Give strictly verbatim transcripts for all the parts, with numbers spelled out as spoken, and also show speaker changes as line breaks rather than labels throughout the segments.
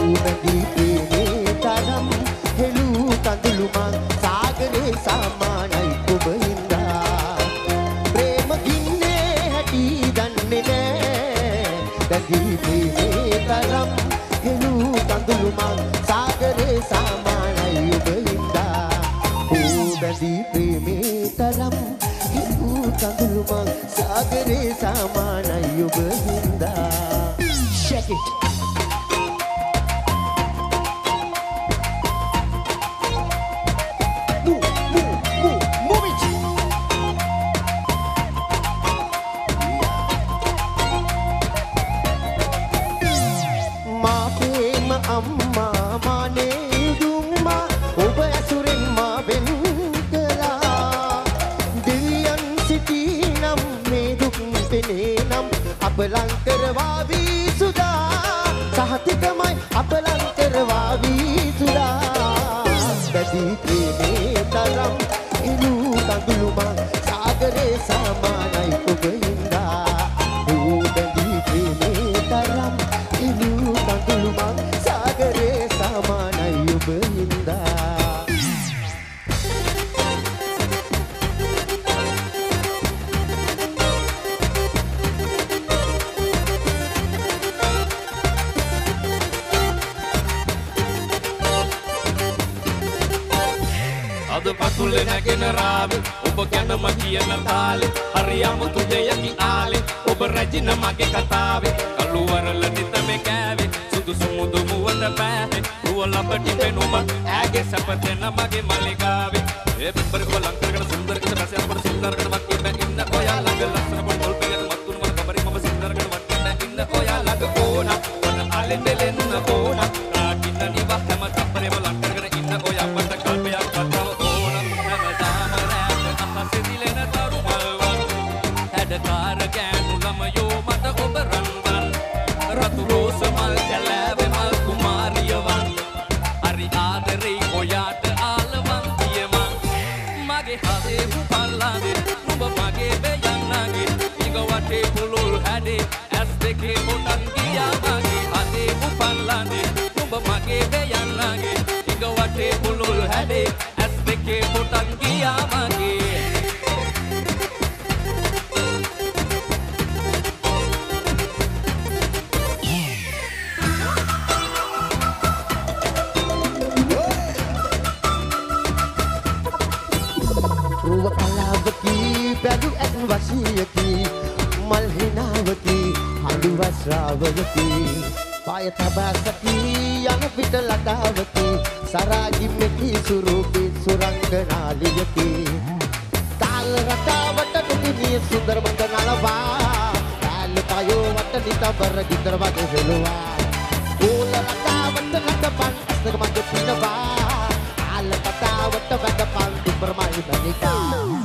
බැඳී ප්‍රේමේ තරම් හෙළූ කඳුළු මං සාගරේ සමානයි ඔබ හින්දා ප්‍රේම ගින්නේ හැටි දන්නේ නෑ බැඳී ප්‍රේමේ තරම් හෙළූ කඳුළු මං සාගරේ සමානයි ඔබ හින්දා ඕ බැඳී ප්‍රේමේ තරම් හෙළූ කඳුළු මං සාගරේ සමානයි ඔබ හින්දා Check it. අපලංකරවා වී සුදා සහතිකමයි අපලංකරවා වී සුදා බැදී ප්‍රේමේ තරම් ඉලූ කඳුළු මං සාගරේ සමානයි ඔබ හින්දා ඕ බැදී ප්‍රේමේ තරම් ඉලූ කඳුළු මං සාගරේ සමානයි ඔබ හින්දා
පතුලේ නැගෙන රාවේ ඔබ ගැනම කියන තාලේ හරියම තුදයකි ආලේ ඔබ රැජින මගේ කතාවේ කළුවරල නිතමේ කෑවේ සුදු සුමුදු මුවඳ පෑවේ රුව ලබටි පෙනුම ඈගේ සපතන මගේ මල්ලිකාවේ ඒ බිම්බර කො ලංකරකට සුන්දර කිත රසය අපර සුන්දරකට වත් ඉන්න ඉන්න ඔයා ළඟ ලස්සන පොල් පොල් පෙයන මත්තුන මන කබරි මම සුන්දරකට වත් ඉන්න ඉන්න ඔයා ළඟ ඕන වන ආලෙන් දෙලෙන්න ඕන ආකින්න නිවා හැම තප්පරේම ලංකරකට ඉන්න ඔයා මට කල්පයක් කතාව कार गैनु लमयो मत ඔබ රන්වන් රතු රෝස මල් කැලෑවේ මල් කුමාරියවන් හරි ආදරේ ඔයාට ආලවන් කියමන් මගේ හදේ උපල්ලාදේ නුඹ මගේ වෙයන්නගේ ඉග වටේ පුලුල් හැඩේ ඇස් දෙකේ මුටන් ගියා මගේ හදේ උපල්ලාදේ නුඹ මගේ වෙයන්නගේ ඉග වටේ පුලුල් හැඩේ ඇස් දෙකේ මුටන් ගියා මගේ බැලු ඇත් වශීයකි මල් හිනාවකි හඬු වස්රාවකි පාය තබා සකි යන පිට ලතාවකි සරාගි මෙකි සුරූපී සුරංගනාලියකි තාල රටාවට නුදුනිය සුන්දර මඟ නලවා තාල පයෝ වට නිතබර ගිතර වගේ හෙළුවා ඕල රටාවට නටපන් අස්තක මගේ පිනවා තාල කතාවට වැඩපන් දුප්‍රමයි බනිකා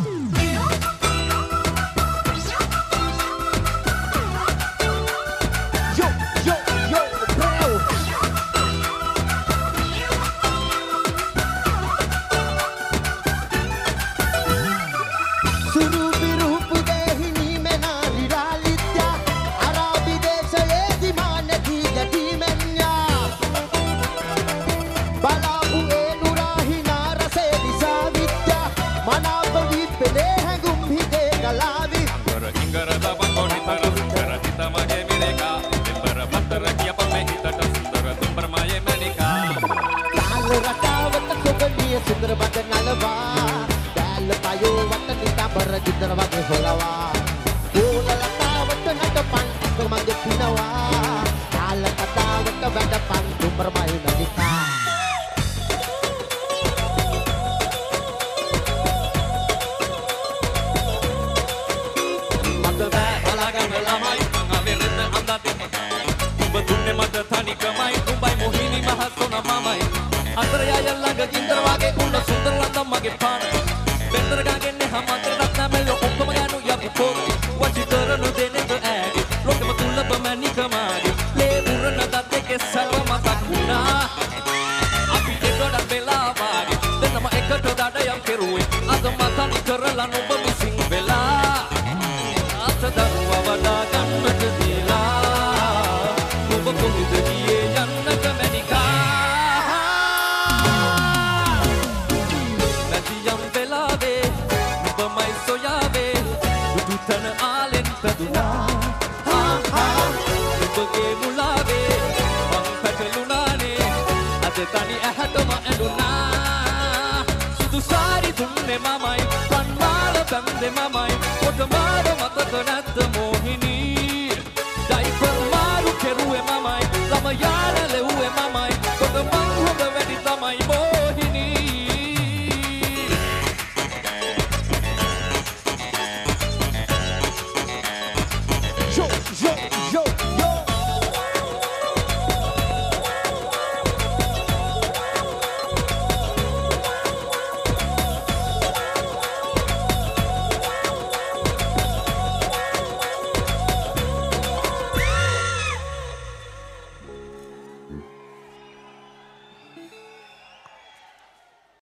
सुंदर बद नलवा बैल पायो वट निता बर जिंदर वगे होलवा ओल लता वट नट पन तो मगे पिनवा काल कथा वट वड पन दुपर माय नदिका मत बा अलगम lamai ngaverin andate ඔබ දුන්නේ මට තනිකමයි උඹයි මොහිනි මහසොන මමයි අතරයා යල්ලඟ ගින්දර වගේ උන්න සුන්දර ලඳම් මගේ පාන බෙන්දර ගාගෙන්නේ හැමතරක් නැමෙල්ල ඔක්කොම යනු යපු පොරි වචි කරනු දෙනෙක ඈඩි ලොකම තුල්ලබ මැනිකමාරි ලේ උරන දත් දෙකේ සල්ව මතක් වුණා අපි දෙගොඩක් වෙලා වාගේ දෙන්නම එකට දඩයම් කෙරුවේ අද මතනි කරලා නුඹ මිසින් වෙලා අත දරුවා වඩා ගන්නට දීලා නුඹ කොහෙද ගියේ යන්නක මැනිකා ඡන්දෙ මමයි පොත මාර මතක නැත්ත